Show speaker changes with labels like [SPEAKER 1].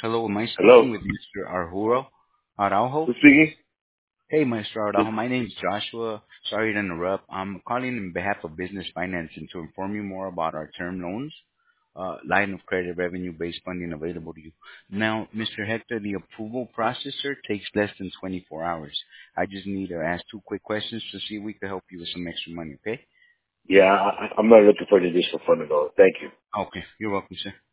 [SPEAKER 1] Hello, am I
[SPEAKER 2] Hello.
[SPEAKER 1] speaking with Mr. Arturo Araujo?
[SPEAKER 2] Who's speaking?
[SPEAKER 1] Hey, Mr.
[SPEAKER 2] Yes.
[SPEAKER 1] Araujo, my name is Joshua. Sorry to interrupt. I'm calling on behalf of business financing to inform you more about our term loans, line of credit revenue-based funding available to you. Now, Mr. Hector, the approval processor takes less than 24 hours. I just need to ask two quick questions to see if we can help you with some extra money, okay?
[SPEAKER 2] Yeah, I'm not looking for any additional fund at all. Thank you.
[SPEAKER 1] Okay, you're welcome, sir.